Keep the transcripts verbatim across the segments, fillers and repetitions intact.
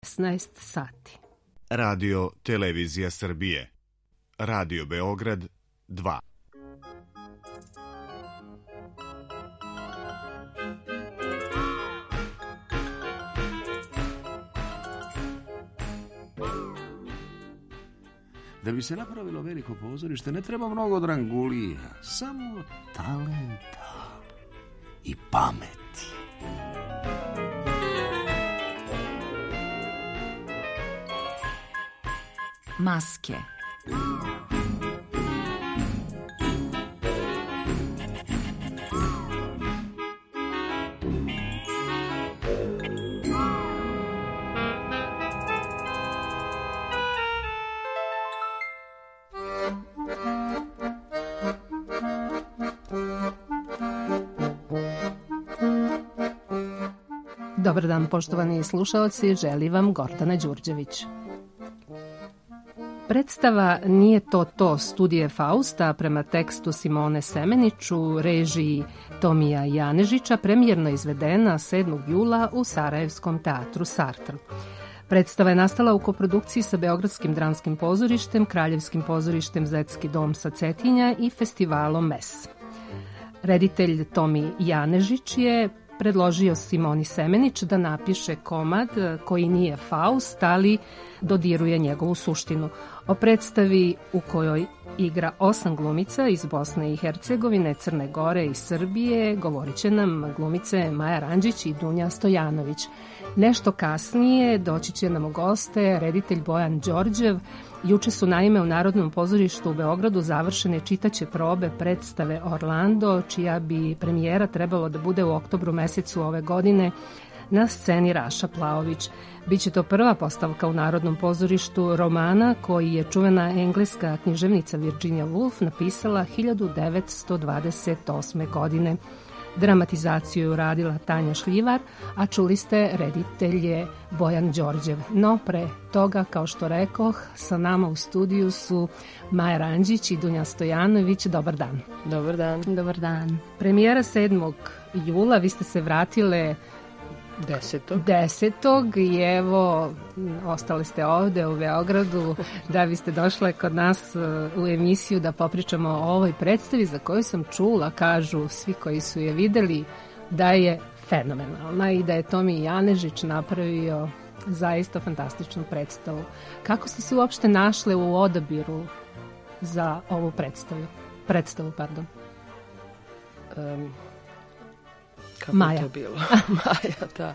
šesnaest sati. Radio Televizija Srbije. Radio Beograd dva. Da bi se napravilo veliko pozorište ne treba mnogo drangulija, samo talenta i pameti. Maske. Dobar dan, poštovani slušaoci, želi vam Gordana Đurđević. Predstava Nije to to studije Fausta prema tekstu Simone Semenić u režiji Tomija Janežića premijerno izvedena sedmog jula u Sarajevskom teatru Sartr. Predstava je nastala u koprodukciji sa Beogradskim dramskim pozorištem, Kraljevskim pozorištem Zetski dom sa Cetinja i festivalom Mes. Reditelj Tomi Janežić je predložio Simoni Semenić da napiše komad koji nije Faust, ali dodiruje njegovu suštinu. O predstavi u kojoj igra osam glumica iz Bosne i Hercegovine, Crne Gore i Srbije govorit će nam glumice Maja Ranđić i Dunja Stojanović. Nešto kasnije doći će nam u goste reditelj Bojan Đorđev. Juče su naime u Narodnom pozorištu u Beogradu završene čitaće probe predstave Orlando, čija bi premijera trebalo da bude u oktobru mesecu ove godine na sceni Raša Plaović. Biće to prva postavka u Narodnom pozorištu romana koji je čuvena engleska književnica Virginia Woolf napisala hiljadu devetsto dvadeset osme. godine. Dramatizaciju je uradila Tanja Šljivar, a čuli ste reditelj je Bojan Đorđev. No pre toga, kao što rekoh, sa nama u studiju su Maja Ranđić i Dunja Stojanović. Dobar dan. Dobar dan. Dobar dan. Premijera sedmog jula, vi ste se vratile Desetog. Desetog i evo, ostali ste ovde u Beogradu da biste došle kod nas u emisiju da popričamo o ovoj predstavi za koju sam čula, kažu svi koji su je videli, da je fenomenalna i da je Tomi Janežić napravio zaista fantastičnu predstavu. Kako ste se uopšte našle u odabiru za ovu predstavu? Predstavu, pardon. Um, kako Maja. je to bilo? Maja, da.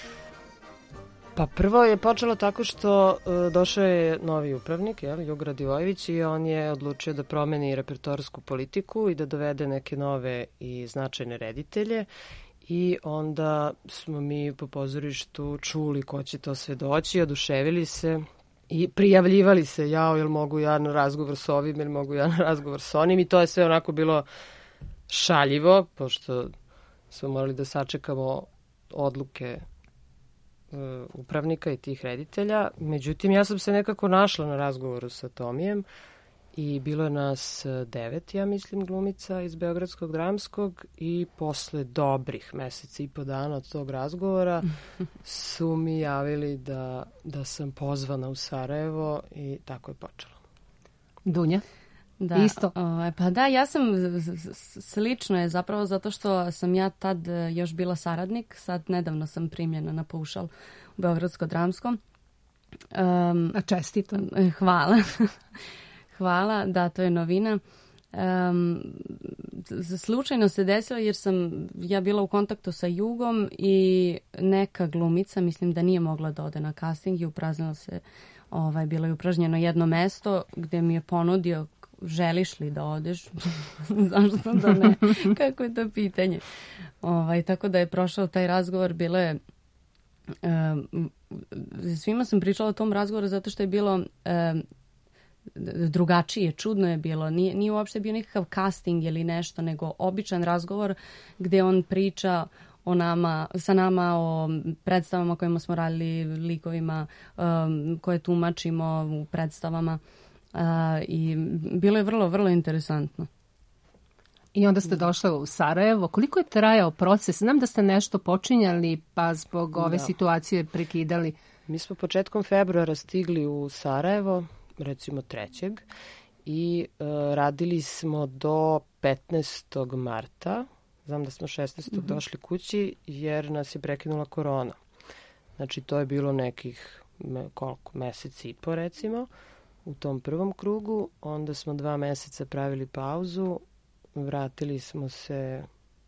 Pa prvo je počelo tako što uh, došao je novi upravnik, jel, Jug Radivojević, i on je odlučio da promeni repertoarsku politiku i da dovede neke nove i značajne reditelje. I onda smo mi po pozorištu čuli ko će to sve doći, oduševili se i prijavljivali se, jao, jel mogu ja na razgovor s ovim, jel mogu ja na razgovor s onim, i to je sve onako bilo šaljivo, pošto smo morali da sačekamo odluke uh, upravnika i tih reditelja. Međutim, ja sam se nekako našla na razgovoru sa Tomijem i bilo je nas devet, ja mislim, glumica iz Beogradskog dramskog, i posle dobrih meseci i po dana od tog razgovora su mi javili da, da sam pozvana u Sarajevo i tako je počelo. Dunja? Da, Isto. O, pa da, ja sam slično je zapravo zato što sam ja tad još bila saradnik, sad nedavno sam primljena na paušal u Beogradsko-dramskom. Um, A čestito. Hvala. Hvala, da, to je novina. Um, slučajno se desilo jer sam ja bila u kontaktu sa Jugom i neka glumica, mislim da nije mogla da ode na casting i upraznilo se, ovaj, bilo je upražnjeno jedno mesto gde mi je ponudio želiš li da odeš? Zašto da ne? Kako je to pitanje? Ovaj, tako da je prošao taj razgovor, bilo je um, svima sam pričala o tom razgovoru zato što je bilo um, drugačije, čudno je bilo. Nije, nije uopšte bio nikakav casting ili nešto, nego običan razgovor gde on priča o nama, sa nama, o predstavama kojima smo radili, likovima um, koje tumačimo u predstavama. Uh, i bilo je vrlo, vrlo interesantno. I onda ste došle u Sarajevo. Koliko je trajao proces? Znam da ste nešto počinjali pa zbog ove da. situacije prekidali. Mi smo početkom februara stigli u Sarajevo, recimo trećeg i uh, radili smo do petnaestog marta. Znam da smo šesnaestog Mm-hmm. došli kući jer nas je prekinula korona. Znači to je bilo nekih me, koliko, meseci i po recimo u tom prvom krugu. Onda smo dva meseca pravili pauzu, vratili smo se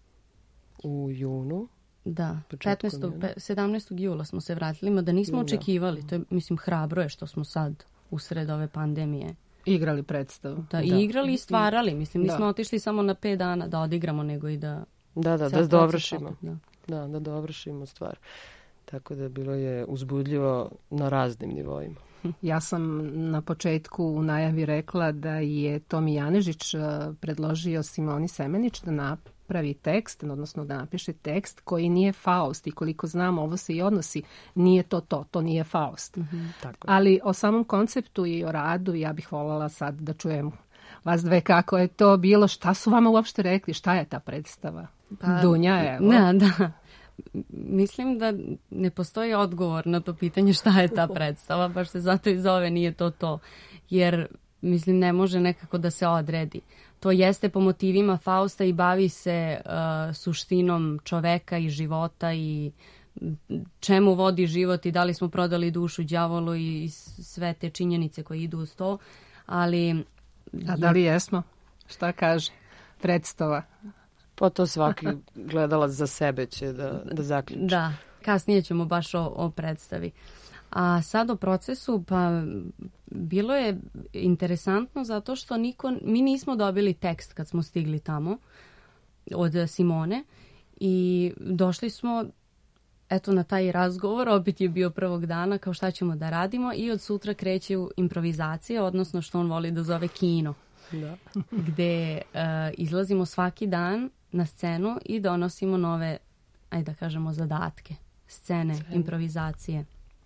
u junu. Da, petnaestog sedamnaestog jula smo se vratili, ma da nismo da. očekivali. To je, mislim, hrabro je što smo sad usred ove pandemije igrali predstavu. Da, da. I igrali i stvarali. Mislim, nismo da. otišli samo na pet dana da odigramo, nego i da... Da, da, da dovršimo. Da. da, da dovršimo stvar. Tako da bilo je uzbudljivo na raznim nivoima. Ja sam na početku u najavi rekla da je Tomi Janežić predložio Simoni Semenić da napravi tekst, odnosno da napiše tekst koji nije Faust i koliko znam ovo se i odnosi, nije to to, to nije Faust. Mm-hmm. Tako. Ali o samom konceptu i o radu ja bih voljela sad da čujem vas dve kako je to bilo, šta su vama uopšte rekli, šta je ta predstava? Pa, Dunja, evo. Da, da. Mislim da ne postoji odgovor na to pitanje šta je ta predstava, baš se zato i zove nije to to, jer mislim ne može nekako da se odredi. To jeste po motivima Fausta i bavi se uh, suštinom čoveka i života i čemu vodi život i da li smo prodali dušu đavolu i sve te činjenice koje idu uz to, ali... A da li jesmo? Šta kaže predstava? Pa to svaki gledalac za sebe će da, da zaključi. Da, kasnije ćemo baš o, o predstavi. A sad o procesu, pa bilo je interesantno zato što niko, mi nismo dobili tekst kad smo stigli tamo od Simone i došli smo eto na taj razgovor, opet je bio prvog dana kao šta ćemo da radimo i od sutra kreće improvizacija, odnosno što on voli da zove kino. Da. Gde uh, izlazimo svaki dan na scenu i donosimo nove, ajde da kažemo, zadatke, scene, scene, improvizacije.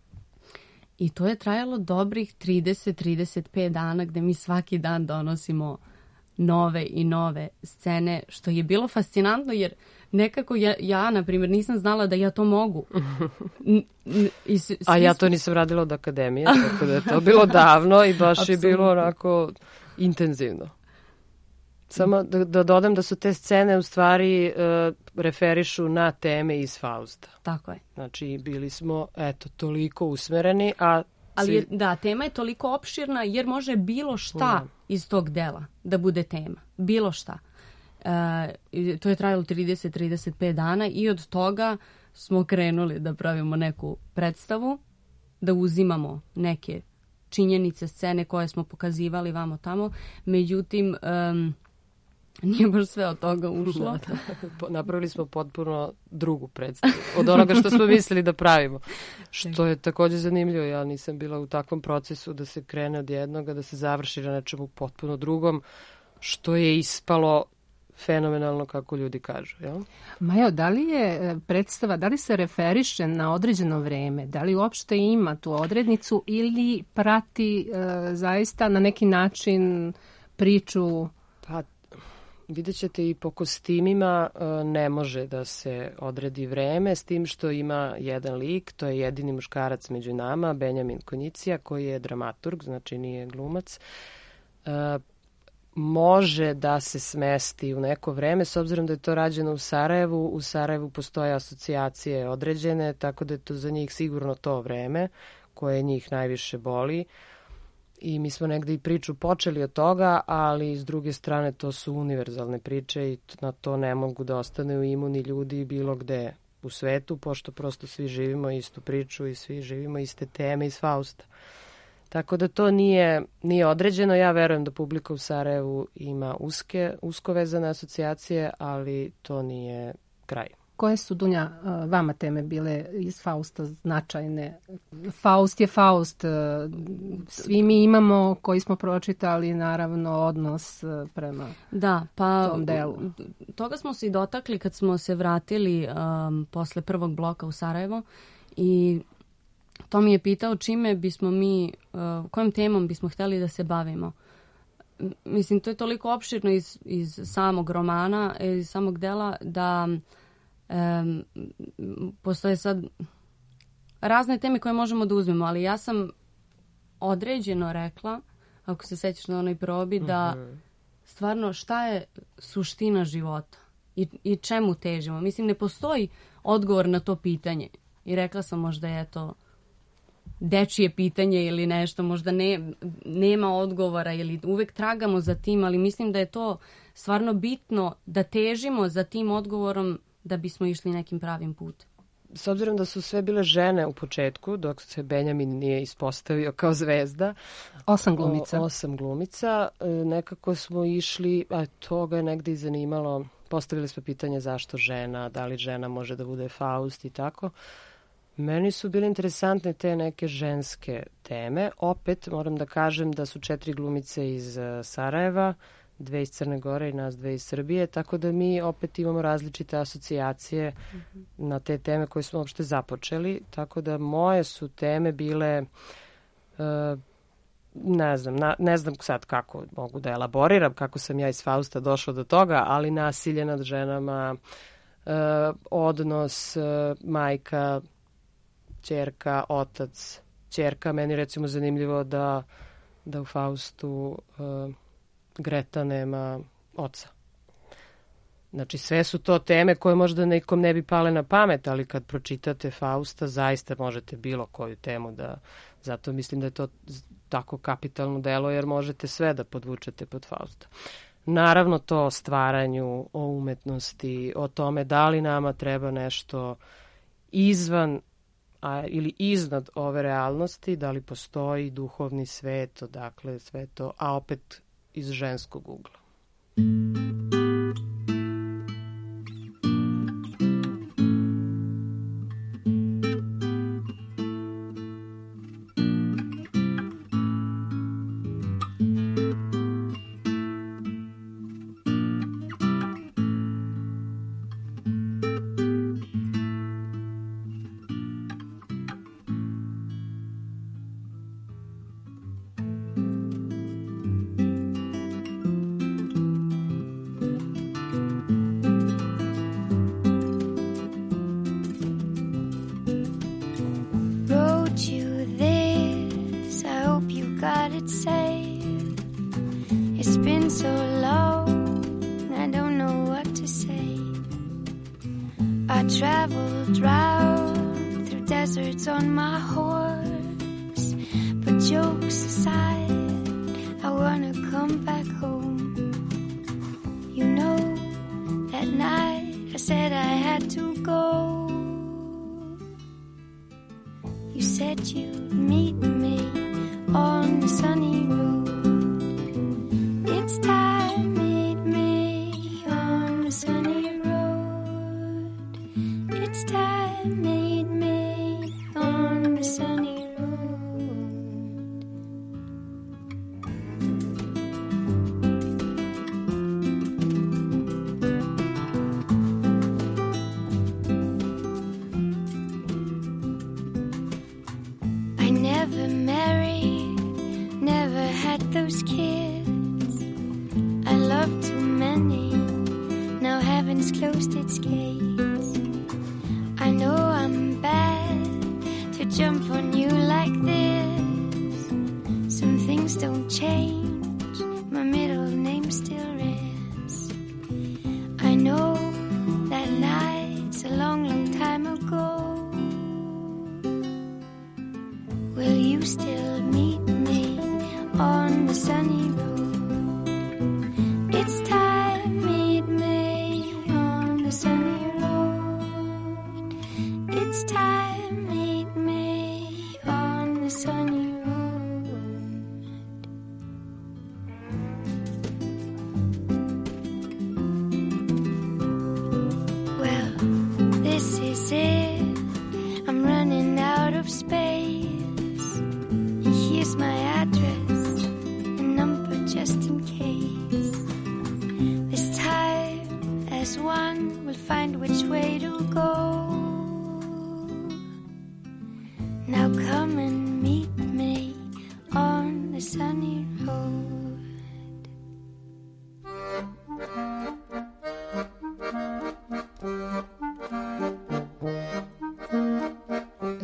I to je trajalo dobrih trideset do trideset pet dana gde mi svaki dan donosimo nove i nove scene, što je bilo fascinantno jer nekako ja, ja na primjer, nisam znala da ja to mogu. N, n, i s, A ja to nisam radila od akademije, tako da je to bilo davno i baš je bilo onako intenzivno. Samo da, da dodam da su te scene u stvari uh, referišu na teme iz Fausta. Tako je. Znači bili smo, eto, toliko usmereni, a... Ali je, da, tema je toliko opširna jer može bilo šta mm. iz tog dela da bude tema. Bilo šta. Uh, to je trajalo trideset do trideset pet dana i od toga smo krenuli da pravimo neku predstavu, da uzimamo neke činjenice, scene koje smo pokazivali vamo tamo. Međutim, um, nije baš sve od toga ušlo. Da, da. Napravili smo potpuno drugu predstavu od onoga što smo mislili da pravimo. Što je također zanimljivo. Ja nisam bila u takvom procesu da se krene od jednoga, da se završi na nečemu potpuno drugom, što je ispalo fenomenalno kako ljudi kažu. Jel? Majo, da li je predstava, da li se referiše na određeno vreme? Da li uopšte ima tu odrednicu ili prati e, zaista na neki način priču? Pa vidjet ćete i po kostimima ne može da se odredi vreme, s tim što ima jedan lik, to je jedini muškarac među nama, Benjamin Konjicija, koji je dramaturg, znači nije glumac. Može da se smesti u neko vreme, s obzirom da je to rađeno u Sarajevu. U Sarajevu postoje asocijacije određene, tako da je to za njih sigurno to vreme koje njih najviše boli. I mi smo negde i priču počeli od toga, ali s druge strane to su univerzalne priče i na to ne mogu da ostane imuni ljudi bilo gde u svetu, pošto prosto svi živimo istu priču i svi živimo iste teme iz Fausta. Tako da to nije, nije određeno. Ja verujem da publika u Sarajevu ima uske, usko vezane asocijacije, ali to nije kraj. Koje su, Dunja, vama teme bile iz Fausta značajne? Faust je Faust. Svi mi imamo, koji smo pročitali, naravno, odnos prema da, pa, tom delu. Toga smo se i dotakli kad smo se vratili um, posle prvog bloka u Sarajevo i to mi je pitao čime bismo mi, uh, kojom temom bismo htjeli da se bavimo. Mislim, to je toliko opširno iz, iz samog romana, iz samog dela, da um, postoje sad razne teme koje možemo da uzmemo, ali ja sam određeno rekla, ako se sećaš na onoj probi, da stvarno šta je suština života i, i čemu težimo. Mislim, ne postoji odgovor na to pitanje. I rekla sam možda je to dečije pitanje ili nešto, možda ne, nema odgovora ili uvek tragamo za tim, ali mislim da je to stvarno bitno da težimo za tim odgovorom da bismo išli nekim pravim putem. S obzirom da su sve bile žene u početku, dok se Benjamin nije ispostavio kao zvezda. Osam glumica. O, osam glumica. Nekako smo išli, a to ga je negde i zanimalo. Postavili smo pitanje zašto žena, da li žena može da bude Faust i tako. Meni su bile interesantne te neke ženske teme. Opet moram da kažem da su četiri glumice iz Sarajeva, dve iz Crne Gore i nas dve iz Srbije, tako da mi opet imamo različite asocijacije mm-hmm. na te teme koje smo uopšte započeli, tako da moje su teme bile, uh, ne znam, na, ne znam sad kako mogu da elaboriram, kako sam ja iz Fausta došla do toga, ali nasilje nad ženama, uh, odnos, uh, majka, ćerka, otac, ćerka, meni recimo zanimljivo da, da u Faustu uh, Greta nema oca. Znači sve su to teme koje možda nekom ne bi pale na pamet, ali kad pročitate Fausta zaista možete bilo koju temu da, zato mislim da je to tako kapitalno delo jer možete sve da podvučete pod Fausta. Naravno to o stvaranju, o umetnosti, o tome da li nama treba nešto izvan a, ili iznad ove realnosti, da li postoji duhovni svet, odakle sve to, a opet iz ženskog ugla.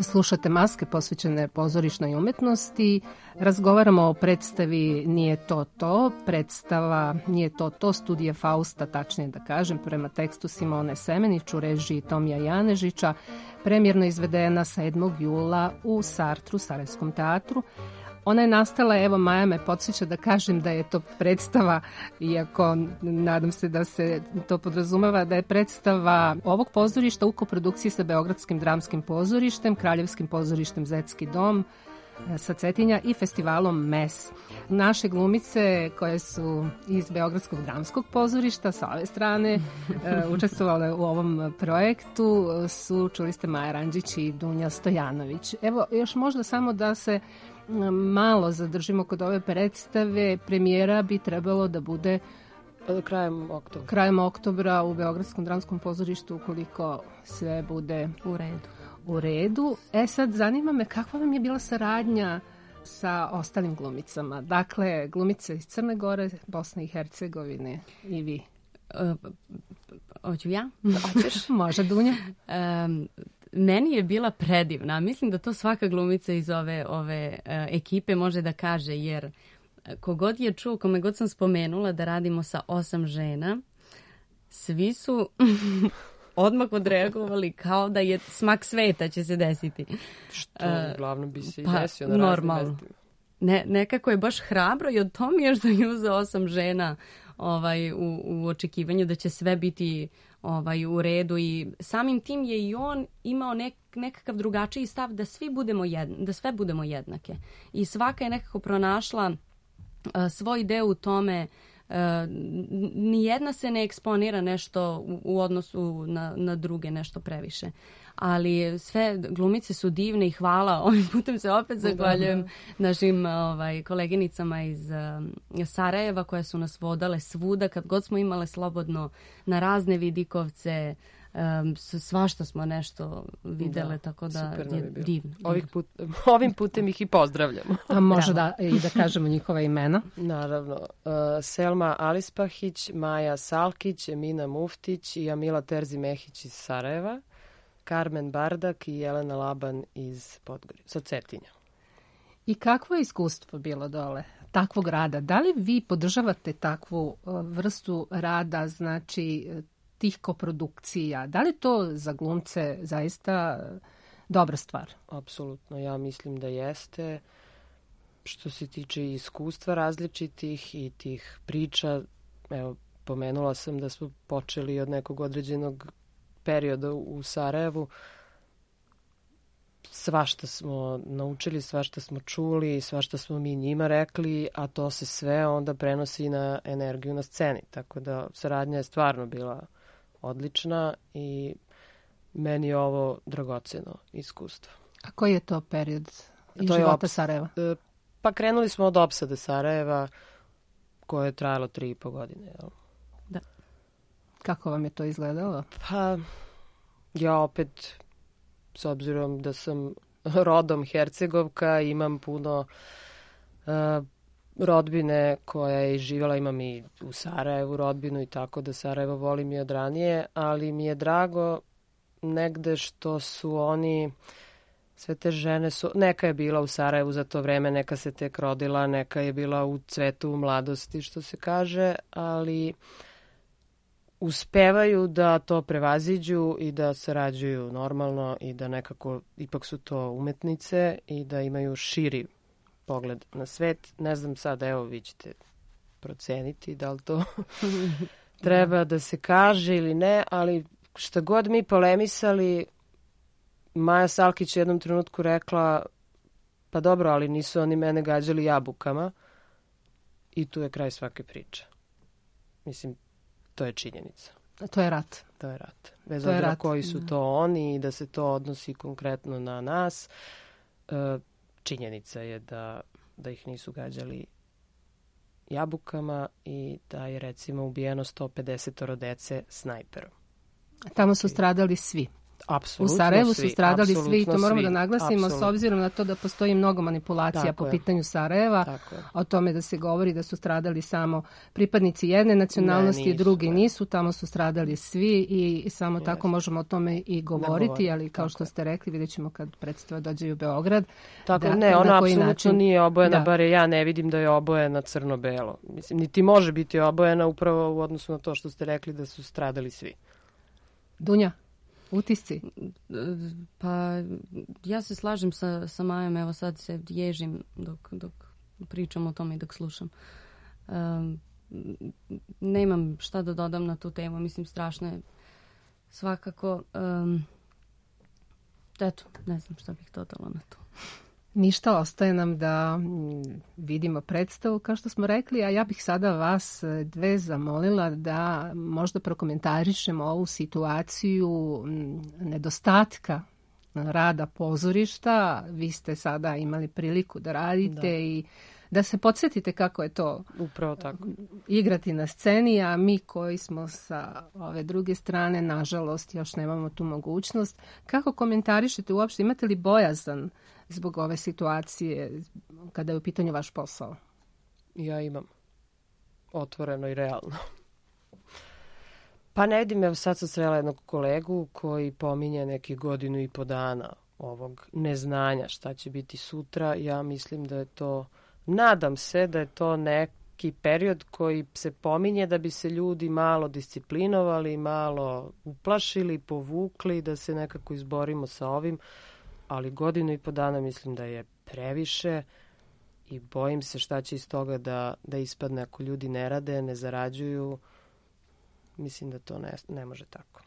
Slušate Maske posvećene pozorišnoj umetnosti. Razgovaramo o predstavi Nije to to. Predstava Nije to to studije Fausta, tačnije da kažem, prema tekstu Simone Semenić u režiji Tomija Janežića, premjerno izvedena sedmog jula u Sartru, Sarajevskom teatru. Ona je nastala, evo Maja me podsjeća da kažem da je to predstava, iako nadam se da se to podrazumeva, da je predstava ovog pozorišta u koprodukciji sa Beogradskim dramskim pozorištem, Kraljevskim pozorištem Zetski dom sa Cetinja i festivalom M E S. Naše glumice koje su iz Beogradskog dramskog pozorišta sa ove strane učestvovale u ovom projektu su, čuli ste, Maja Ranđić i Dunja Stojanović. Evo, još možda samo da se malo zadržimo kod ove predstave. Premijera bi trebalo da bude krajem oktobra. Krajem oktobra u Beogradskom dramskom pozorištu, ukoliko sve bude u redu. U redu. E sad, zanima me kakva vam je bila saradnja sa ostalim glumicama? Dakle, glumice iz Crne Gore, Bosne i Hercegovine i vi. Uh, hoću ja? Hoćeš? Može, Dunja. Um, Meni je bila predivna. Mislim da to svaka glumica iz ove, ove uh, ekipe može da kaže, jer kogod je čuo, kome god sam spomenula da radimo sa osam žena, svi su odmah odreagovali kao da je smak sveta će se desiti. Što uglavnom bi se i pa, desio na raznim normalno. mestima. Ne, nekako je baš hrabro i od to mi je što je uzeo osam žena ovaj, u, u očekivanju da će sve biti ovaj, u redu, i samim tim je i on imao nek, nekakav drugačiji stav da svi budemo jedna, da sve budemo jednake. I svaka je nekako pronašla uh, svoj deo u tome. Uh, nijedna se ne eksponira nešto u, u odnosu na, na druge nešto previše. Ali sve glumice su divne i hvala. Ovim putem se opet zahvaljujem našim ovaj, koleginicama iz uh, Sarajeva koje su nas vodale svuda kad god smo imale slobodno na razne vidikovce. Um, svašta smo nešto videle, da, tako da je divno. Ovih put, ovim putem ih i pozdravljamo. A može da, i da kažemo njihova imena? Naravno. Uh, Selma Alispahić, Maja Salkić, Emina Muftić i Amila Terzi-Mehić iz Sarajeva, Karmen Bardak i Jelena Laban iz Podgorja, sa Cetinja. I kakvo je iskustvo bilo dole takvog rada? Da li vi podržavate takvu vrstu rada, znači tih koprodukcija? Da li to za glumce zaista dobra stvar? Apsolutno, ja mislim da jeste. Što se tiče iskustva različitih i tih priča, evo, pomenula sam da smo počeli od nekog određenog perioda u Sarajevu. Svašta smo naučili, svašta smo čuli, svašta smo mi njima rekli, a to se sve onda prenosi na energiju na sceni. Tako da saradnja je stvarno bila odlična i meni je ovo dragoceno iskustvo. A koji je to period iz to života ops- Sarajeva? Pa krenuli smo od opsade Sarajeva, koje je trajalo tri i po godine. Jel? Da. Kako vam je to izgledalo? Pa ja opet, s obzirom da sam rodom Hercegovka, imam puno uh, rodbine koja je živjela, imam i u Sarajevu rodbinu i tako da Sarajevo volim i od ranije, ali mi je drago negde što su oni, sve te žene su, neka je bila u Sarajevu za to vreme, neka se tek rodila, neka je bila u cvetu u mladosti, što se kaže, ali uspevaju da to prevaziđu i da sarađuju normalno i da nekako ipak su to umetnice i da imaju širi pogled na svet. Ne znam sad, evo vi ćete proceniti da li to treba da se kaže ili ne, ali šta god mi polemisali, Maja Salkić je jednom trenutku rekla, pa dobro, ali nisu oni mene gađali jabukama, i tu je kraj svake priče. Mislim, to je činjenica. To je rat. To je rat. Bez obzira koji su to oni i da se to odnosi konkretno na nas, činjenica je da, da ih nisu gađali jabukama i da je recimo ubijeno sto pedeset dece snajperom. Tamo su stradali svi. Apsolutno u Sarajevu svi, su stradali svi i to moramo svi, da naglasimo apsolutno. s obzirom na to da postoji mnogo manipulacija Tako po je. pitanju Sarajeva, Tako je. o tome da se govori da su stradali samo pripadnici jedne nacionalnosti, Ne, nisu, drugi ne. nisu, tamo su stradali svi i samo Jeste. tako možemo o tome i govoriti, govori, ali kao tako što je. ste rekli, vidjet ćemo kad predstava dođe u Beograd. Tako, da- ne, na ona koji apsolutno način- nije obojena, Da. bare ja ne vidim da je obojena crno-belo. Mislim, niti može biti obojena upravo u odnosu na to što ste rekli da su stradali svi. Dunja, utisci. Pa ja se slažem sa, sa Majom, evo sad se ježim dok, dok pričam o tome i dok slušam. Um, nemam šta da dodam na tu temu, mislim strašno je svakako. Um, eto, ne znam šta bih dodala na to. Ništa, ostaje nam da mm, vidimo predstavu, kao što smo rekli, a ja bih sada vas e, dve zamolila da možda prokomentarišemo ovu situaciju mm, nedostatka rada pozorišta. Vi ste sada imali priliku da radite Da. i da se podsjetite kako je to Upravo tako. igrati na sceni, a mi koji smo sa ove druge strane, nažalost, još nemamo tu mogućnost. Kako komentarišete uopšte? Imate li bojazan zbog ove situacije kada je u pitanju vaš posao? Ja imam. Otvoreno i realno. Pa ne vidim, evo sad sam srela jednog kolegu koji pominje neki godinu i po dana ovog neznanja šta će biti sutra. Ja mislim da je to, nadam se da je to neki period koji se pominje da bi se ljudi malo disciplinovali, malo uplašili, povukli, da se nekako izborimo sa ovim. Ali godinu i po dana mislim da je previše i bojim se šta će iz toga da, da ispadne ako ljudi ne rade, ne zarađuju. Mislim da to ne, ne može tako.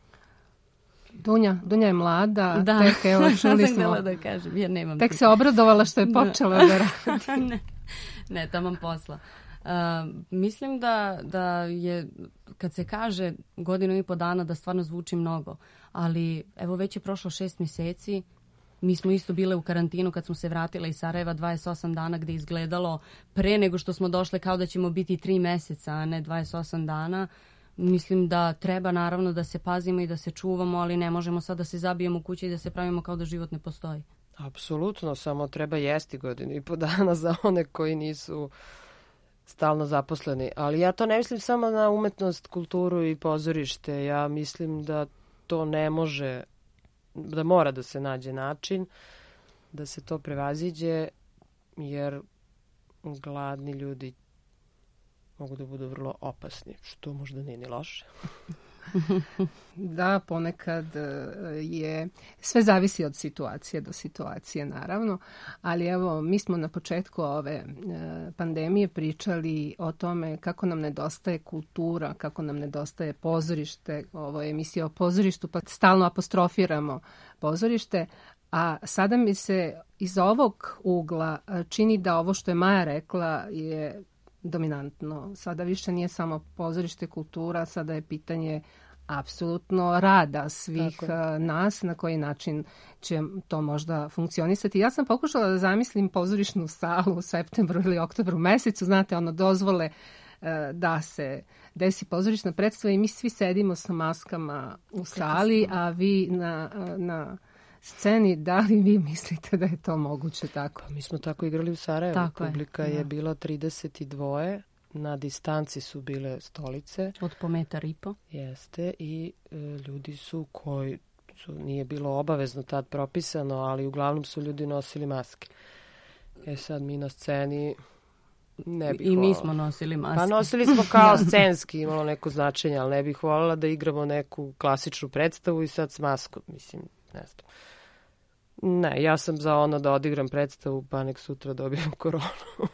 Dunja, Dunja je mlada, Da, tek evo čuli sam smo, htjela da kažem, ja nemam tek tu- se obradovala što je počela da radi. ne, ne, taman posla. Uh, mislim da, da je, kad se kaže godinu i po dana, da stvarno zvuči mnogo, ali evo već je prošlo šest mjeseci, mi smo isto bile u karantinu kad smo se vratile iz Sarajeva dvadeset osam dana, gde je izgledalo pre nego što smo došle kao da ćemo biti tri meseca, a ne dvadeset osam dana. Mislim da treba naravno da se pazimo i da se čuvamo, ali ne možemo sad da se zabijemo u kući i da se pravimo kao da život ne postoji. Apsolutno, samo treba jesti godinu i po dana za one koji nisu stalno zaposleni. Ali ja to ne mislim samo na umetnost, kulturu i pozorište. Ja mislim da to ne može, da mora da se nađe način da se to prevaziđe, jer gladni ljudi mogu da budu vrlo opasni, što možda nije ni loše. Da, ponekad e, je, sve zavisi od situacije do situacije naravno, ali evo mi smo na početku ove e, pandemije pričali o tome kako nam nedostaje kultura, kako nam nedostaje pozorište, ovo je emisija o pozorištu pa stalno apostrofiramo pozorište, a sada mi se iz ovog ugla e, čini da ovo što je Maja rekla je dominantno. Sada više nije samo pozorište, kultura, sada je pitanje apsolutno rada svih Tako je. nas, na koji način će to možda funkcionisati. Ja sam pokušala da zamislim pozorišnu salu u septembru ili oktobru mesecu, znate, ono dozvole e, da se desi pozorišna predstava i mi svi sedimo sa maskama u sali, a vi na, na sceni, da li vi mislite da je to moguće tako? Pa mi smo tako igrali u Sarajevu. Tako je, Publika da. je bila trideset dva, na distanci su bile stolice. Od po metar i po. Jeste, i e, ljudi su koji su, nije bilo obavezno tad propisano, ali uglavnom su ljudi nosili maske. E sad mi na sceni ne bih I mi voljela. smo nosili maske. Pa nosili smo kao scenski, imalo neko značenje, ali ne bih voljela da igramo neku klasičnu predstavu i sad s maskom, mislim, ne znam. Ne, ja sam za ono da odigram predstavu, pa nek sutra dobijem koronu.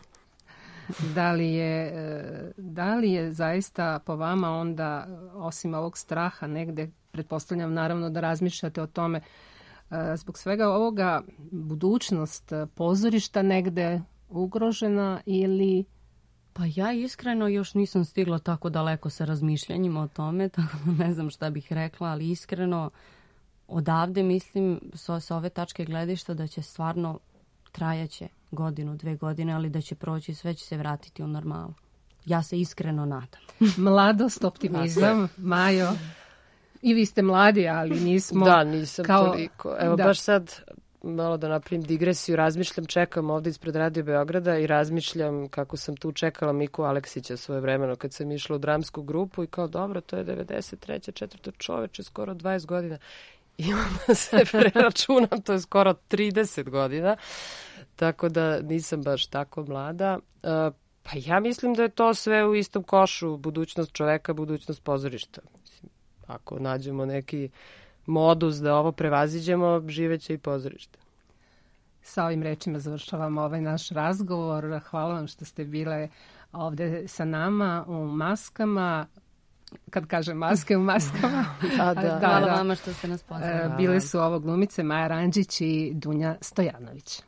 Da li je, e, da li je zaista po vama onda, osim ovog straha negde, pretpostavljam naravno da razmišljate o tome, e, zbog svega ovoga budućnost pozorišta negde ugrožena ili... Pa ja iskreno još nisam stigla tako daleko sa razmišljanjima o tome, tako da ne znam šta bih rekla, ali iskreno odavde mislim sa, sa ove tačke gledišta da će stvarno trajaće godinu, dve godine, ali da će proći, sve će se vratiti u normalu. Ja se iskreno nadam. Mladost, optimizam, Majo. I vi ste mladi, ali nismo... Da, nisam kao... toliko. Evo da. Baš sad malo da napravim digresiju, razmišljam, čekam ovde ispred Radio Beograda i razmišljam kako sam tu čekala Miku Aleksića svoje vremeno kad sam išla u dramsku grupu i kao dobro, to je devedeset treća četvrta čoveče, skoro dvadeset godina. I onda se preračunam, to je skoro trideset godina, tako da nisam baš tako mlada. Pa ja mislim da je to sve u istom košu, budućnost čoveka, budućnost pozorišta. Mislim, ako nađemo neki modus da ovo prevaziđemo, živeće i pozorište. Sa ovim rečima završavamo ovaj naš razgovor. Hvala vam što ste bile ovde sa nama u maskama. Kad kažem maske u maskama. da, da. da, Hvala da. vama što ste nas pozvali. Bile su ovo glumice Maja Ranđić i Dunja Stojanović.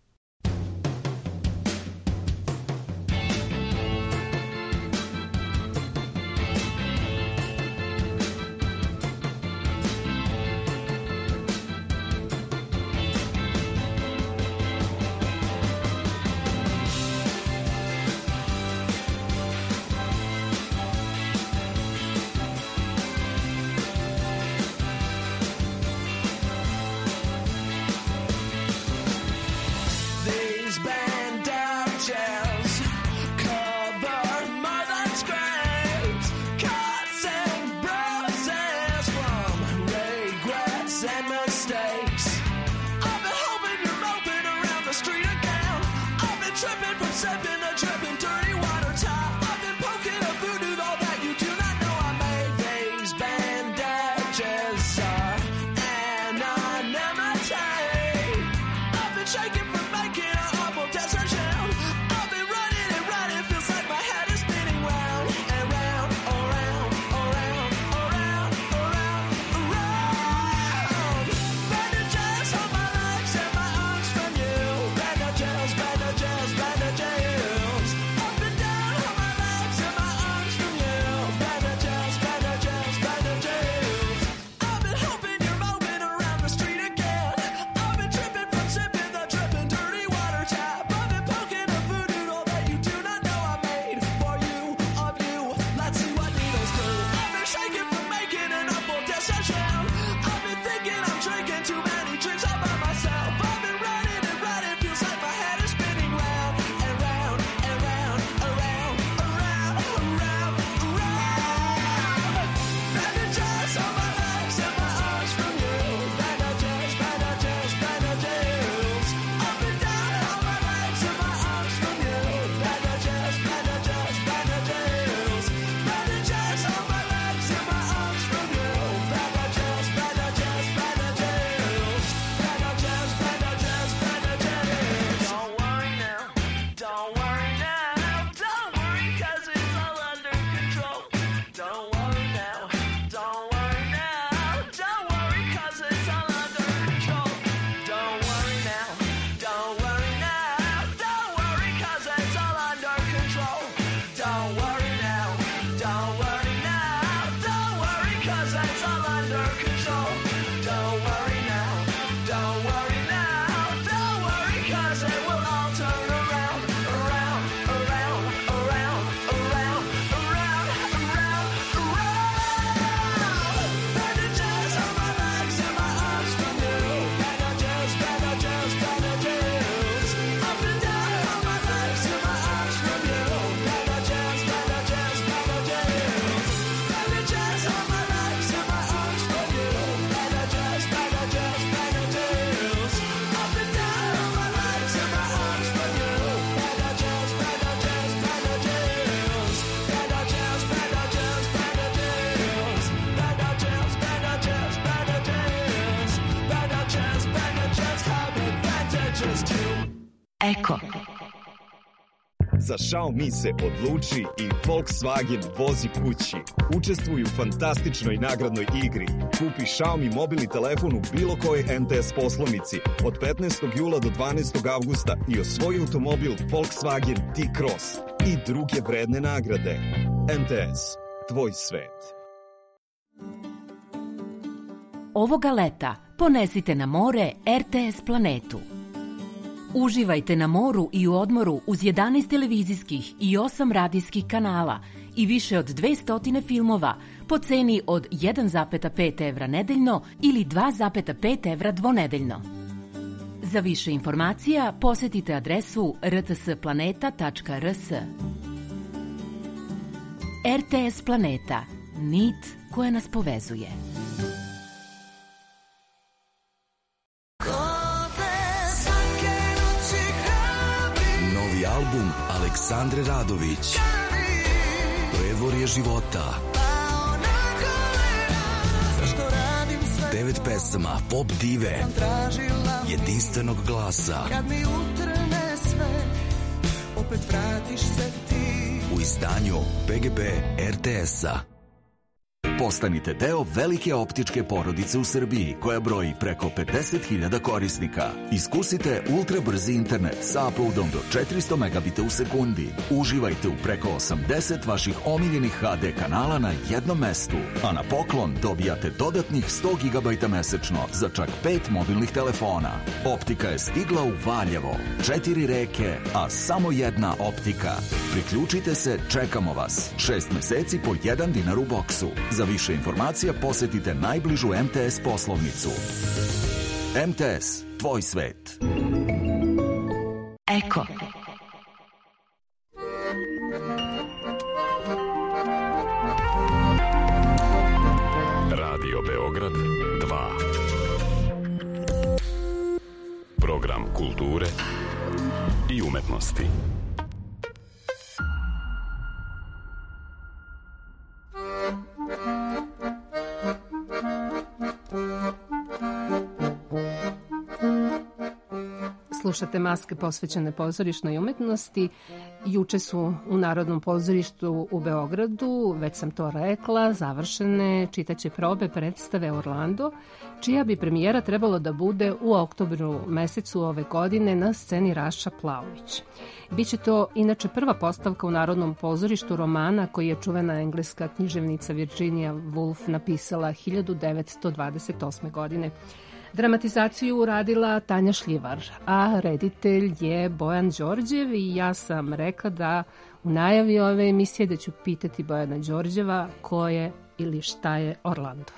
Eko. Za Xiaomi se odluči i Volkswagen vozi kući. Učestvuj u fantastičnoj nagradnoj igri. Kupi Xiaomi mobilni telefon u bilo kojoj M T S poslovnici od petnaestog jula do dvanaestog avgusta i osvoji automobil Volkswagen T-Cross i druge vredne nagrade. M T S, tvoj svet. Ovoga leta ponesite na more R T S planetu. Uživajte na moru i u odmoru uz jedanaest televizijskih i osam radijskih kanala i više od dvesta filmova po ceni od jedan zarez pet evra nedeljno ili dva zarez pet evra dvonedeljno. Za više informacija posetite adresu r t s planeta tačka r s. R T S Planeta. Nit koja nas povezuje. Novi album Aleksandre Radović. Prevorje života. Devet pesama pop dive, jedinstvenog glasa. U izdanju P G P R T S-a. Postanite deo velike optičke porodice u Srbiji koja broji preko pedeset hiljada korisnika. Iskusite ultra brzi internet sa uploadom do četiristo megabita u sekundi. Uživajte u preko osamdeset vaših omiljenih H D kanala na jednom mestu. A na poklon dobijate dodatnih sto gigabajta mesečno za čak pet mobilnih telefona. Optika je stigla u Valjevo. Četiri reke, a samo jedna optika. Priključite se, čekamo vas. Šest meseci po jedan dinar u boksu. Za više informacija posetite najbližu M T S poslovnicu. M T S, tvoj svet. Eko. Radio Beograd dva. Program kulture i umetnosti. Slušate Maske posvećene pozorišnoj umetnosti. Juče su u Narodnom pozorištu u Beogradu, već sam to rekla, završene čitaće probe predstave Orlando, čija bi premijera trebalo da bude u oktobru mesecu ove godine na sceni Raša Plavović. Biće to inače prva postavka u Narodnom pozorištu romana koji je čuvena engleska književnica Virginia Woolf napisala hiljadu devetsto dvadeset osme. godine. Dramatizaciju uradila Tanja Šljivar, a reditelj je Bojan Đorđev i ja sam rekla da u najavi ove emisije da ću pitati Bojana Đorđeva ko je ili šta je Orlando.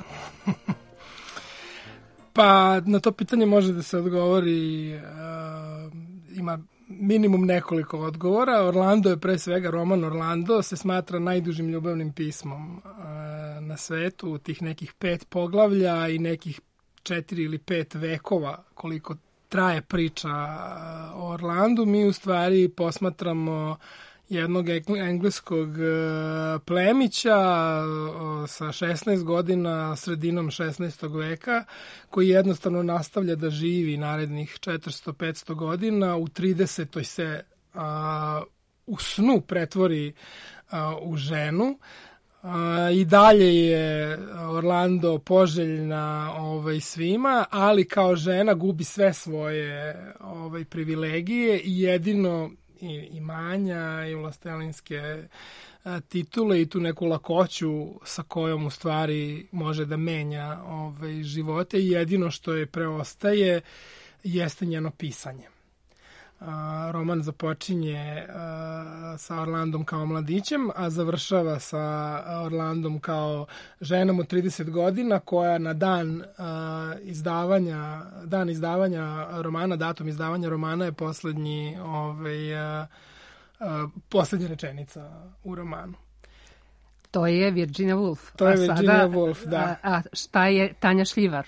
Pa na to pitanje može da se odgovori, uh, ima minimum nekoliko odgovora. Orlando je pre svega, roman Orlando se smatra najdužim ljubavnim pismom uh, na svetu, tih nekih pet poglavlja i nekih četiri ili pet vekova koliko traje priča o Orlandu. Mi u stvari posmatramo jednog engleskog plemića sa šesnaest godina, sredinom šesnaestog veka, koji jednostavno nastavlja da živi narednih četiristo do petsto godina. U tridesetoj se a, u snu pretvori a, u ženu. Uh, I dalje je Orlando poželjna ovaj, svima, ali kao žena gubi sve svoje ovaj, privilegije i jedino i, imanja i vlastelinske uh, titule i tu neku lakoću sa kojom u stvari može da menja ovaj, živote i jedino što je preostaje jeste njeno pisanje. Uh, roman započinje uh, sa Orlandom kao mladićem, a završava sa Orlandom kao ženom od trideset godina koja na dan uh, izdavanja dan izdavanja romana, datum izdavanja romana je poslednji ovaj, uh, uh, poslednja rečenica u romanu. To je Virginia Woolf. To je a Virginia sada, Woolf, da. A, a šta je Tanja Šljivar?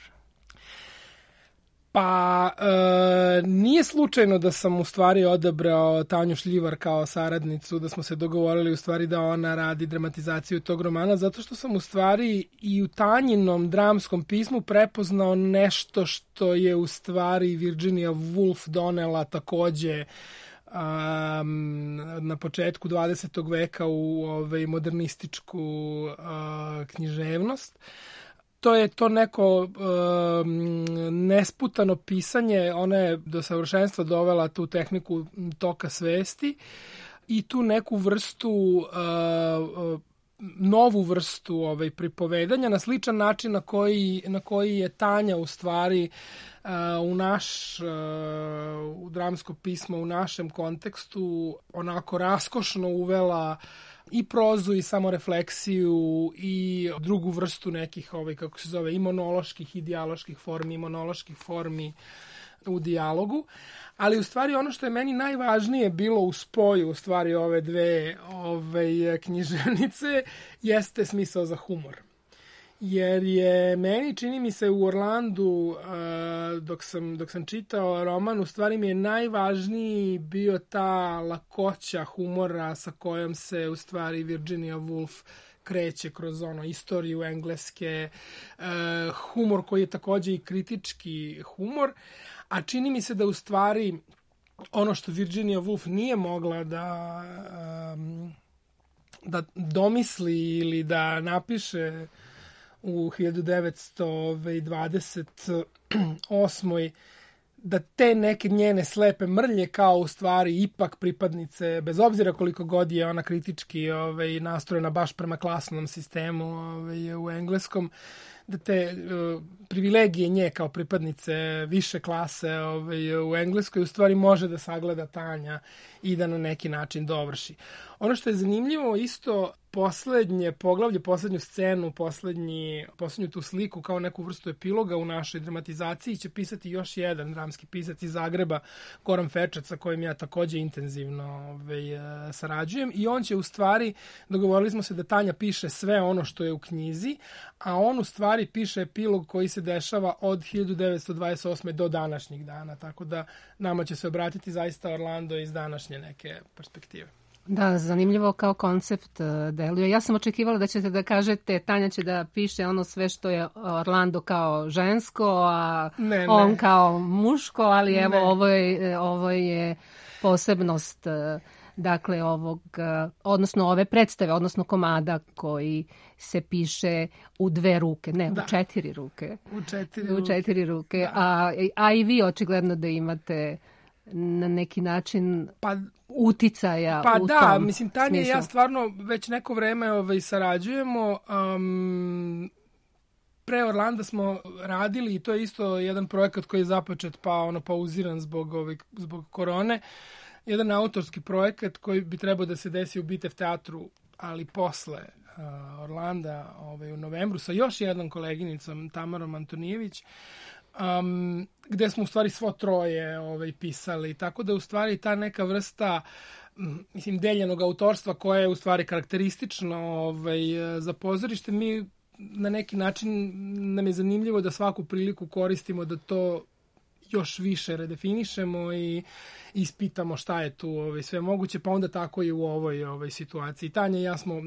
Pa, e, nije slučajno da sam u stvari odabrao Tanju Šljivar kao saradnicu, da smo se dogovorili u stvari da ona radi dramatizaciju tog romana, zato što sam u stvari i u Tanjinom dramskom pismu prepoznao nešto što je u stvari Virginia Woolf donela takođe um, na početku dvadesetog veka u ovaj, modernističku uh, književnost. To je to neko uh, nesputano pisanje, ona je do savršenstva dovela tu tehniku toka svesti i tu neku vrstu uh, novu vrstu ovaj, pripovedanja na sličan način na koji, na koji je Tanja u stvari uh, u naš uh, u dramsko pismo u našem kontekstu onako raskošno uvela i prozu i samorefleksiju i drugu vrstu nekih ovaj, kako se zove, i monoloških i dijaloških formi, i monoloških formi u dijalogu. Ali u stvari ono što je meni najvažnije bilo u spoju u stvari ove dve ove književnice jeste smisao za humor. Jer je meni, čini mi se, u Orlandu, dok sam, dok sam čitao roman, u stvari mi je najvažniji bio ta lakoća humora sa kojom se u stvari Virginia Woolf kreće kroz ono istoriju engleske, humor koji je takođe i kritički humor, a čini mi se da u stvari ono što Virginia Woolf nije mogla da, da domisli ili da napiše u hiljadu devetsto dvadeset osmoj da te neke njene slepe mrlje kao u stvari ipak pripadnice, bez obzira koliko god je ona kritički ovaj, nastrojena baš prema klasnom sistemu ovaj, u engleskom, da te uh, privilegije nje kao pripadnice više klase ovaj, u Engleskoj u stvari može da sagleda Tanja i da na neki način dovrši. Ono što je zanimljivo isto, poslednje poglavlje, poslednju scenu, poslednji, poslednju tu sliku kao neku vrstu epiloga u našoj dramatizaciji će pisati još jedan dramski pisac iz Zagreba, Goran Fečac, sa kojim ja takođe intenzivno ovaj, sarađujem, i on će u stvari, dogovorili smo se da Tanja piše sve ono što je u knjizi, a on u stvari piše epilog koji se dešava od hiljadu devetsto dvadeset osme do današnjih dana, tako da nama će se obratiti zaista Orlando iz današnje neke perspektive. Da, zanimljivo kao koncept deluje. Ja sam očekivala da ćete da kažete Tanja će da piše ono sve što je Orlando kao žensko, a ne, ne. on kao muško, ali evo ovo je, ovo je posebnost dakle ovog, odnosno ove predstave, odnosno komada koji se piše u dve ruke, ne, da. u četiri ruke. U četiri ruke. U četiri ruke, da. a, a i vi očigledno da imate na neki način pa, uticaja pa u da, tom mislim, Tanja i ja stvarno već neko vreme ovaj, sarađujemo. Um, pre Orlanda smo radili i to je isto jedan projekat koji je započet pa ono pauziran zbog, ovaj, zbog korone. Jedan autorski projekat koji bi trebao da se desi u Bitev teatru, ali posle uh, Orlanda ovaj, u novembru sa još jednom koleginicom Tamarom Antonijević. Um, gde smo u stvari svo troje ovaj, pisali, tako da u stvari ta neka vrsta mislim, deljenog autorstva koja je u stvari karakteristično ovaj, za pozorište, mi na neki način nam je zanimljivo da svaku priliku koristimo da to još više redefinišemo i ispitamo šta je tu ovaj, sve moguće, pa onda tako i u ovoj ovaj, situaciji. Tanja i ja smo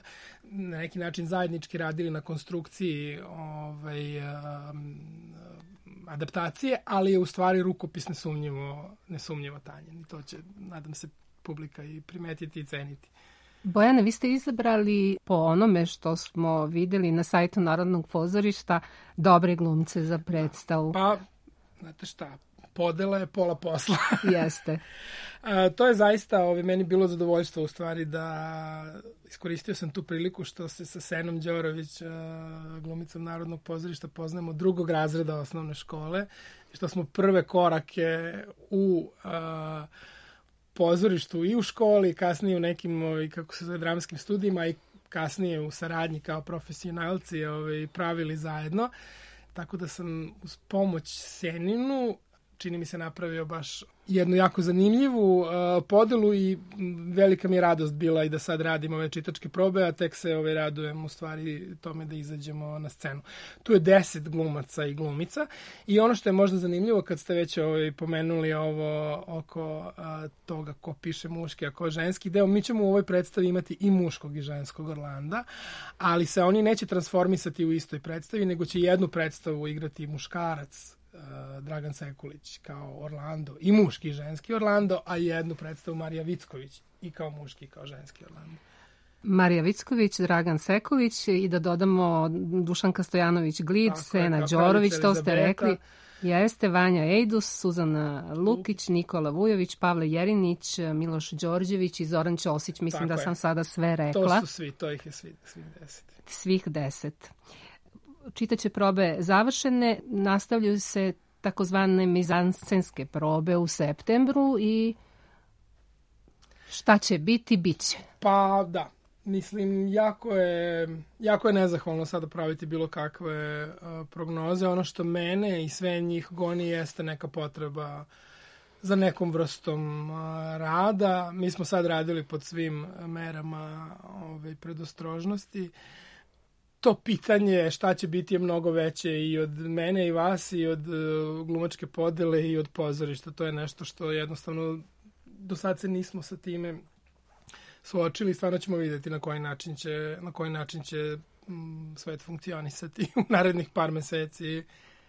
na neki način zajednički radili na konstrukciji ovaj, um, adaptacije, ali je u stvari rukopis nesumnjivo, nesumnjivo Tanjen. I to će, nadam se, publika i primetiti i ceniti. Bojane, vi ste izabrali po onome što smo videli na sajtu Narodnog pozorišta dobre glumce za predstavu. Pa, znate šta, podela je pola posla. Jeste. A, to je zaista ovaj, meni bilo zadovoljstvo u stvari da iskoristio sam tu priliku što se sa Senom Đorović, a, glumicom Narodnog pozorišta, poznajemo drugog razreda osnovne škole, što smo prve korake u a, pozorištu i u školi, kasnije u nekim ovaj, kako se zove, dramskim studijima i kasnije u saradnji kao profesionalci ovaj, pravili zajedno. Tako da sam uz pomoć Seninu, čini mi se, napravio baš jednu jako zanimljivu uh, podelu i velika mi je radost bila i da sad radimo ove čitačke probe, a tek se ove radujem u stvari tome da izađemo na scenu. Tu je deset glumaca i glumica i ono što je možda zanimljivo kad ste već ovaj, pomenuli ovo oko uh, toga ko piše muški, a ko ženski deo, mi ćemo u ovoj predstavi imati i muškog i ženskog Orlanda, ali se oni neće transformisati u istoj predstavi, nego će jednu predstavu igrati muškarac, Dragan Sekulić kao Orlando i muški i ženski Orlando, a jednu predstavu Marija Vicković i kao muški i kao ženski Orlando. Marija Vicković, Dragan Sekulić i da dodamo Dušanka Stojanović Glic, Sena Đorović, to ste rekli. Jeste, Vanja Ejdus, Suzana Lukić, Nikola Vujović, Pavle Jerinić, Miloš Đorđević i Zoran Ćosić. Mislim Tako da je. sam sada sve rekla. To su svi, to ih je svi, svih deset. Svih deset. Čitaće probe završene, nastavljaju se takozvane mizanscenske probe u septembru i šta će biti, bit će. Pa da, mislim, jako je, jako je nezahvalno sada praviti bilo kakve uh, prognoze. Ono što mene i sve njih goni jeste neka potreba za nekom vrstom uh, rada. Mi smo sad radili pod svim merama ove, predostrožnosti. To pitanje šta će biti je mnogo veće i od mene i vas i od uh, glumačke podele i od pozorišta. To je nešto što jednostavno do sad se nismo sa time suočili. Stvarno ćemo vidjeti na koji način će, na koji način će mm, svet funkcionisati u narednih par meseci.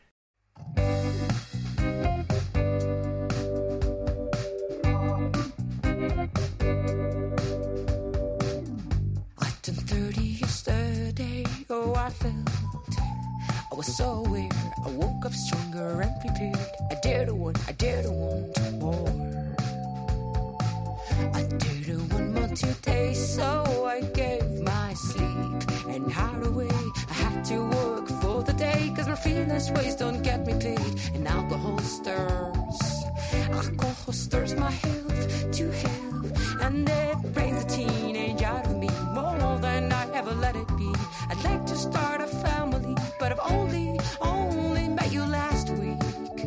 Oh, I felt I was so weird. I woke up stronger and prepared. I dare to want, I dare to want more. I dare to want more today, so I gave my sleep and hide away. I had to work for the day, cause my fearless ways don't get me paid. And alcohol stirs, alcohol stirs my health to hell, and it brings a teenage out of me more than I ever let it be. I'd like to start a family, but I've only, only met you last week.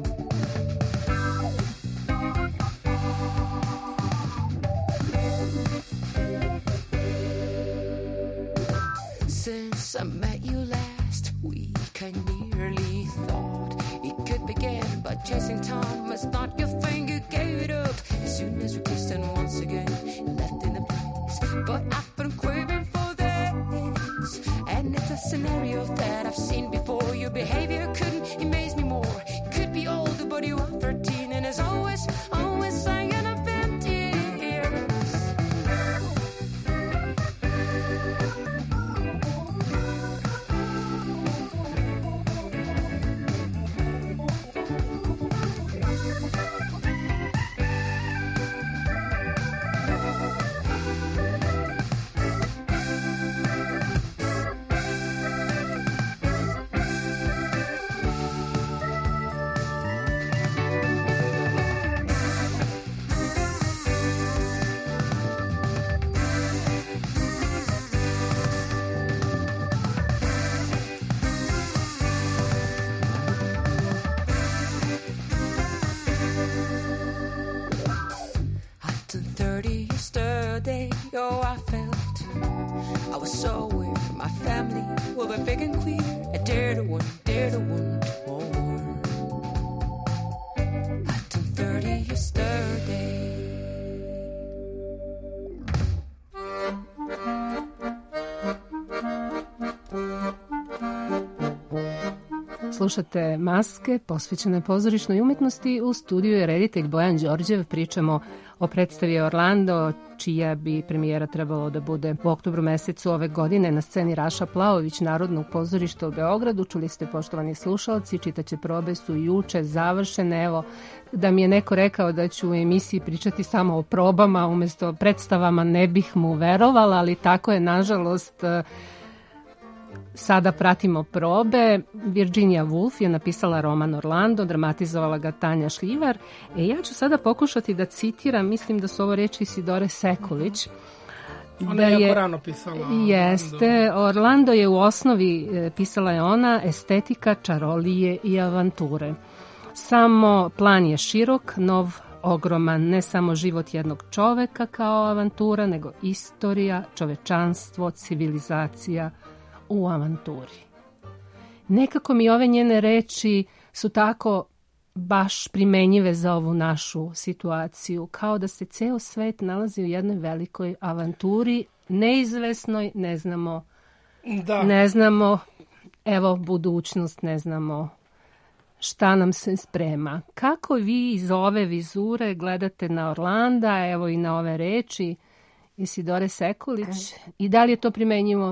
Since I met you last week, I nearly thought it could begin, but chasing time was not your thing. You gave it up as soon as we kissed, and once again left in the place. But I've been craving for this, and it's a scenario that I've seen before. Your behavior couldn't amaze me more. You could be older, but you are thirteen, and as always, always singing of empty ears. Oh, I felt I was so weird. My family will be big and queer. I dare to want, dare to want more. I turned thirty yesterday. Slušate Maske, posvećene pozorišnoj umetnosti. U studiju je reditelj Bojan Đorđev. Pričamo o predstavi Orlando, čija bi premijera trebalo da bude u oktobru mesecu ove godine na sceni Raša Plaović Narodnog pozorišta u Beogradu. Čuli ste, poštovani slušalci, čitaće probe su juče završene. Evo, da mi je neko rekao da ću u emisiji pričati samo o probama umesto predstavama, ne bih mu verovala, ali tako je, nažalost. Sada pratimo probe. Virginia Woolf je napisala roman Orlando, dramatizovala ga Tanja Šljivar. E, ja ću sada pokušati da citiram, mislim da su ovo reči Isidore Sekulić. Ona je jako rano pisala. Jeste. Orlando je u osnovi, pisala je ona, estetika, čarolije i avanture. Samo plan je širok, nov, ogroman, ne samo život jednog čoveka kao avantura, nego istorija, čovečanstvo, civilizacija u avanturi. Nekako mi ove njene reči su tako baš primenjive za ovu našu situaciju, kao da se ceo svet nalazi u jednoj velikoj avanturi, neizvesnoj, ne znamo, da. ne znamo, evo, budućnost, ne znamo šta nam se sprema. Kako vi iz ove vizure gledate na Orlanda, evo i na ove reči Isidore Sekulić, i da li je to primenjivo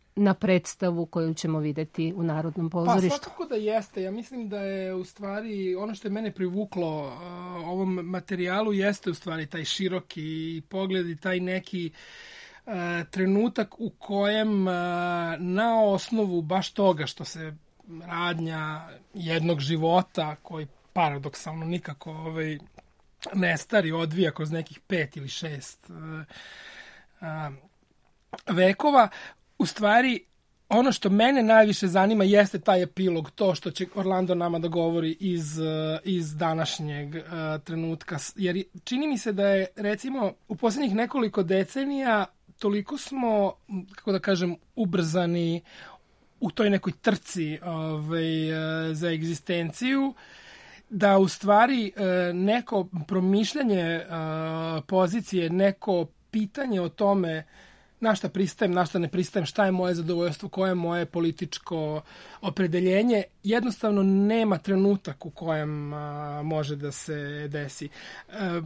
na predstavu koju ćemo videti u Narodnom pozorištu? Pa svakako da jeste. Ja mislim da je u stvari ono što je mene privuklo uh, ovom materijalu jeste u stvari taj široki pogled i taj neki uh, trenutak u kojem uh, na osnovu baš toga što se radnja jednog života koji paradoksalno nikako ovaj, ne stari, odvija kroz nekih pet ili šest uh, uh, vekova. U stvari, ono što mene najviše zanima jeste taj epilog, to što će Orlando nama da govori iz, iz današnjeg uh, trenutka. Jer čini mi se da je, recimo, u posljednjih nekoliko decenija toliko smo, kako da kažem, ubrzani u toj nekoj trci ovaj, uh, za egzistenciju, da u stvari uh, neko promišljanje uh, pozicije, neko pitanje o tome na šta pristajem, na šta ne pristajem, šta je moje zadovoljstvo, koje je moje političko opredeljenje, jednostavno nema trenutak u kojem a, može da se desi. A,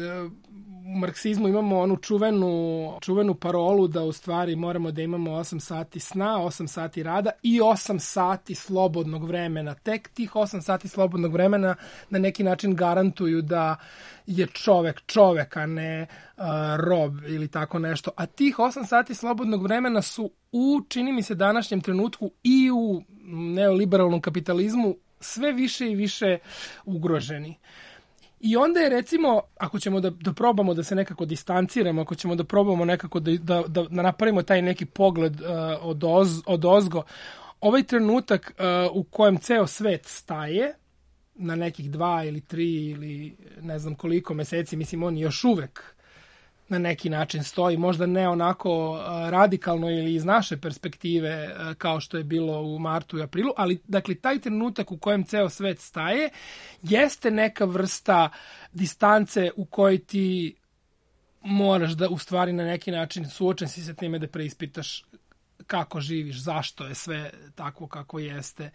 u marksizmu imamo onu čuvenu, čuvenu parolu da u stvari moramo da imamo osam sati sna, osam sati rada i osam sati slobodnog vremena. Tek tih osam sati slobodnog vremena na neki način garantuju da je čovek čovek, a ne uh, rob ili tako nešto. A tih osam sati slobodnog vremena su u, čini mi se, današnjem trenutku i u neoliberalnom kapitalizmu sve više i više ugroženi. I onda je, recimo, ako ćemo da, da probamo da se nekako distanciramo, ako ćemo da probamo nekako da, da, da napravimo taj neki pogled uh, od, oz, od ozgo, ovaj trenutak uh, u kojem ceo svet staje, na nekih dva ili tri ili ne znam koliko meseci, mislim, on još uvek na neki način stoji, možda ne onako radikalno ili iz naše perspektive kao što je bilo u martu i aprilu, ali dakle taj trenutak u kojem ceo svet staje jeste neka vrsta distance u kojoj ti moraš da u stvari na neki način suočen si sa time da preispitaš kako živiš, zašto je sve tako kako jeste.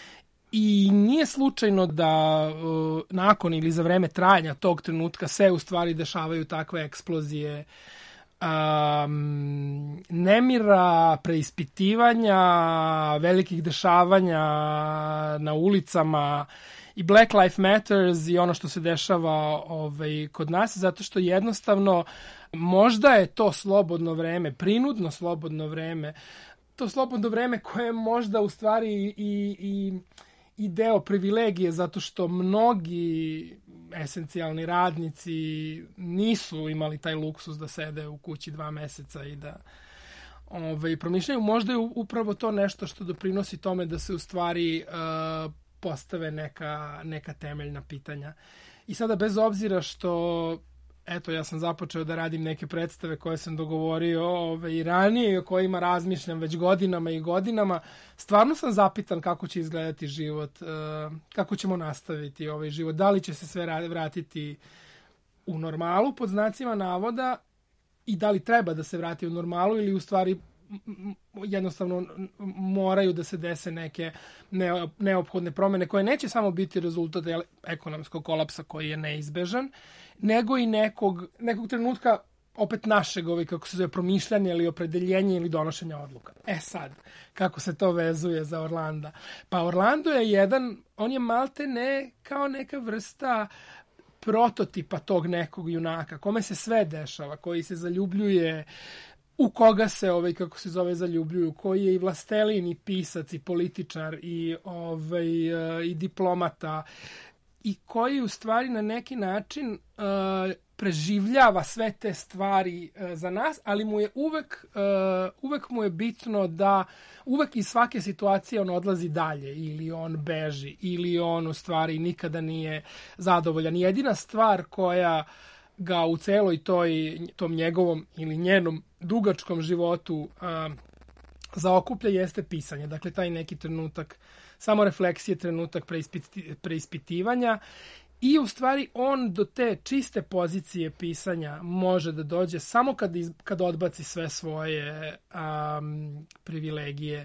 I nije slučajno da uh, nakon ili za vreme trajanja tog trenutka se u stvari dešavaju takve eksplozije um, nemira, preispitivanja, velikih dešavanja na ulicama i Black Lives Matters i ono što se dešava ovaj, kod nas, zato što jednostavno možda je to slobodno vreme, prinudno slobodno vreme, to slobodno vreme koje je možda u stvari i, i i deo privilegije, zato što mnogi esencijalni radnici nisu imali taj luksus da sede u kući dva meseca i da ovaj, promišljaju. Možda je upravo to nešto što doprinosi tome da se u stvari uh, postave neka, neka temeljna pitanja. I sada, bez obzira što eto, ja sam započeo da radim neke predstave koje sam dogovorio ove, i ranije i o kojima razmišljam već godinama i godinama. Stvarno sam zapitan kako će izgledati život, kako ćemo nastaviti ovaj život, da li će se sve vratiti u normalu, pod znacima navoda, i da li treba da se vrati u normalu ili u stvari jednostavno moraju da se dese neke neophodne promene koje neće samo biti rezultat ekonomskog kolapsa koji je neizbežan, nego i nekog, nekog trenutka opet našeg, ovaj, kako se zove, promišljanja ili opredeljenja ili donošenja odluka. E sad, kako se to vezuje za Orlanda? Pa Orlando je jedan, on je malte ne kao neka vrsta prototipa tog nekog junaka, kome se sve dešava, koji se zaljubljuje, u koga se, ovaj, kako se zove, zaljubljuju, koji je i vlastelin, i pisac, i političar, i, ovaj, i diplomata, i koji u stvari na neki način uh, preživljava sve te stvari uh, za nas, ali mu je uvek, uh, uvek mu je bitno da uvek iz svake situacije on odlazi dalje, ili on beži, ili on u stvari nikada nije zadovoljan. Jedina stvar koja ga u celoj toj, tom njegovom ili njenom dugačkom životu uh, zaokuplja jeste pisanje. Dakle, taj neki trenutak samo refleksije, trenutak preispiti, preispitivanja, i u stvari on do te čiste pozicije pisanja može da dođe samo kad, iz, kad odbaci sve svoje um, privilegije.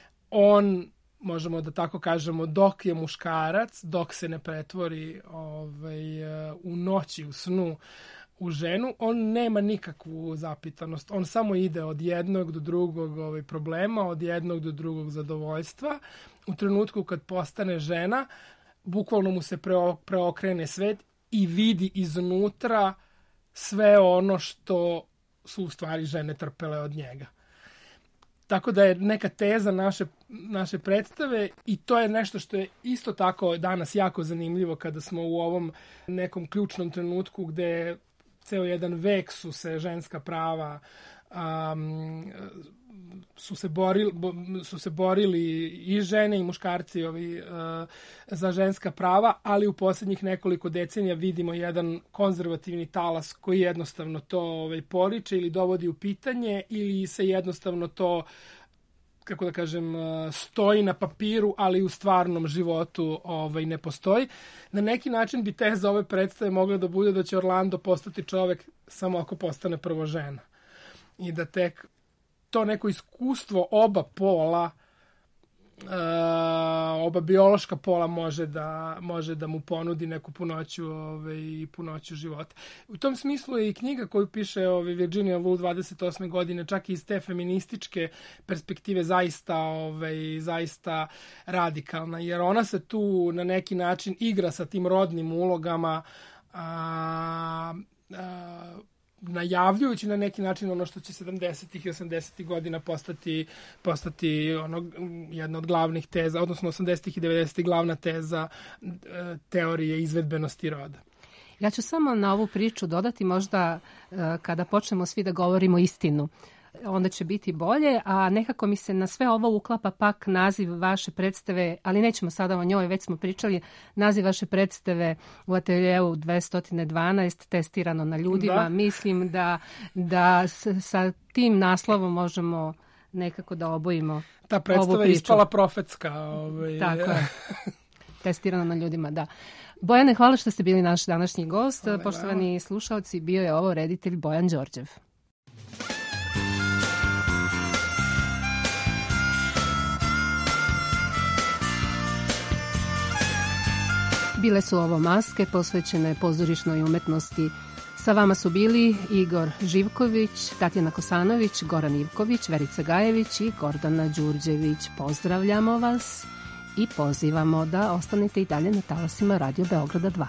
On, možemo da tako kažemo, dok je muškarac, dok se ne pretvori ovaj, u noći, u snu, u ženu, on nema nikakvu zapitanost. On samo ide od jednog do drugog ovaj, problema, od jednog do drugog zadovoljstva. U trenutku kad postane žena, bukvalno mu se preo, preokrene svet i vidi iznutra sve ono što su u stvari žene trpele od njega. Tako da je neka teza naše, naše predstave i to je nešto što je isto tako danas jako zanimljivo kada smo u ovom nekom ključnom trenutku gde ceo jedan vek su se ženska prava um, su se borili, su se borili i žene i muškarci ovi, uh, za ženska prava, ali u posljednjih nekoliko decenija vidimo jedan konzervativni talas koji jednostavno to ovaj, poriče ili dovodi u pitanje ili se jednostavno to, kako da kažem, stoji na papiru, ali u stvarnom životu ovaj, ne postoji. Na neki način bi teza ove predstave mogla da bude da će Orlando postati čovek samo ako postane prvo žena. I da tek to neko iskustvo oba pola, uh, oba biološka pola može da, može da mu ponudi neku punoću, ovaj, punoću života. U tom smislu je i knjiga koju piše ovaj, Virginia Woolf dvadeset osme godine, čak i iz te feminističke perspektive zaista, ovaj, zaista radikalna, jer ona se tu na neki način igra sa tim rodnim ulogama, a, a, najavljujući na neki način ono što će sedamdesetih i osamdesetih godina postati, postati ono, jedna od glavnih teza, odnosno osamdesetih i devedesetih glavna teza e, teorije izvedbenosti roda. Ja ću samo na ovu priču dodati možda e, kada počnemo svi da govorimo istinu, onda će biti bolje, a nekako mi se na sve ovo uklapa pak naziv vaše predstave, ali nećemo sada o njoj, već smo pričali, naziv vaše predstave u ateljeu dvesta dvanaest, testirano na ljudima. Da. Mislim da, da sa tim naslovom možemo nekako da obojimo. Ta predstava je ispala profetska. Ovaj. Tako je. Testirano na ljudima, da. Bojane, hvala što ste bili naš današnji gost. Hvala, poštovani hvala. Slušalci, bio je ovo reditelj Bojan Đorđev. Bile su ovo maske posvećene pozorišnoj umetnosti. Sa vama su bili Igor Živković, Tatjana Kosanović, Goran Ivković, Verica Gajević i Gordana Đurđević. Pozdravljamo vas i pozivamo da ostanete i dalje na talasima Radio Beograda dva.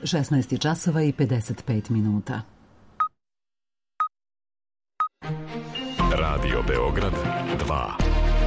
šesnaest časova i pedeset pet minuta. Radio Beograd dva.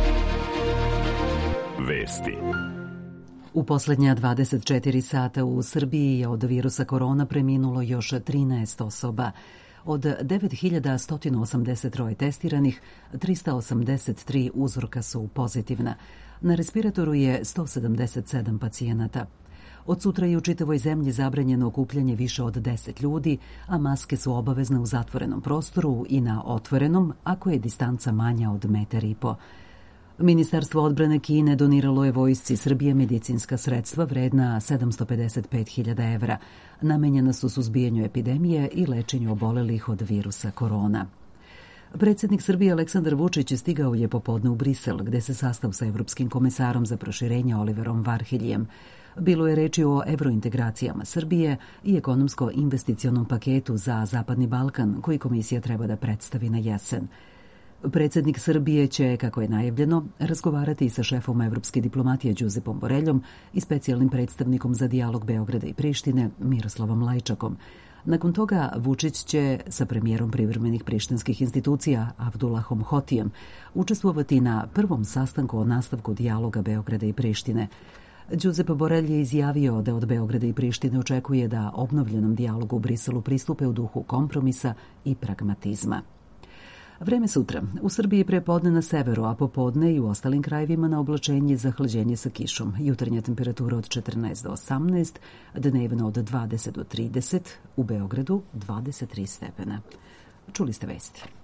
Vesti. U poslednja dvadeset četiri sata u Srbiji je od virusa korona preminulo još trinaest osoba. Od devet hiljada sto osamdeset tri testiranih, trista osamdeset tri uzorka su pozitivna. Na respiratoru je sto sedamdeset sedam pacijenata. Od sutra je u čitavoj zemlji zabranjeno okupljanje više od deset ljudi, a maske su obavezne u zatvorenom prostoru i na otvorenom, ako je distanca manja od metar i po. Ministarstvo odbrane Kine doniralo je vojsci Srbije medicinska sredstva vredna sedamsto pedeset pet hiljada evra. Namenjena su suzbijanju epidemije i lečenju obolelih od virusa korona. Predsjednik Srbije Aleksandar Vučić stigao je popodne u Brisel, gde se sastao sa Evropskim komesarom za proširenje Oliverom Varheljijem. Bilo je reči o evrointegracijama Srbije i ekonomsko-investicionom paketu za Zapadni Balkan, koji komisija treba da predstavi na jesen. Predsjednik Srbije će, kako je najavljeno, razgovarati i sa šefom evropske diplomatije Đuzepom Boreljom i specijalnim predstavnikom za dijalog Beograda i Prištine Miroslavom Lajčakom. Nakon toga Vučić će sa premijerom privremenih prištinskih institucija Avdulahom Hotijem učestvovati na prvom sastanku o nastavku dijaloga Beograda i Prištine. Đuzep Borelj je izjavio da od Beograda i Prištine očekuje da obnovljenom dijalogu u Briselu pristupe u duhu kompromisa i pragmatizma. Vreme sutra. U Srbiji prepodne na severu, a popodne i u ostalim krajevima na oblačenje i zahlađenje sa kišom. Jutarnja temperatura od četrnaest do osamnaest, dnevno od dvadeset do trideset, u Beogradu dvadeset tri stepena. Čuli ste vesti.